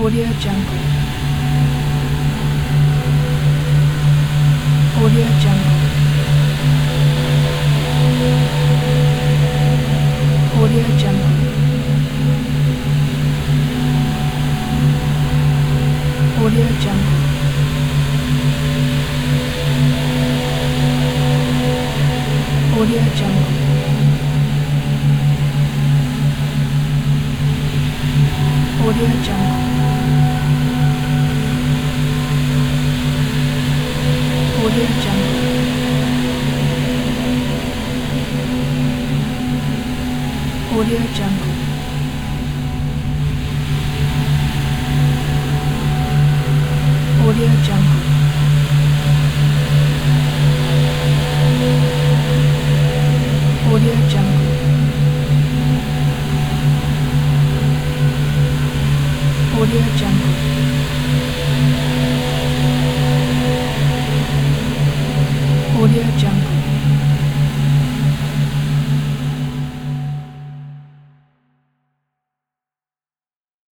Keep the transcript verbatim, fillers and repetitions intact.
Audio Jungle. Audio Jungle. Audio Jungle. Audio Jungle. Audio Jungle. Audio Jungle. Audio Jungle. Audio Jungle. Audio Jungle. Audio Jungle. Audio Jungle. Audio Jungle.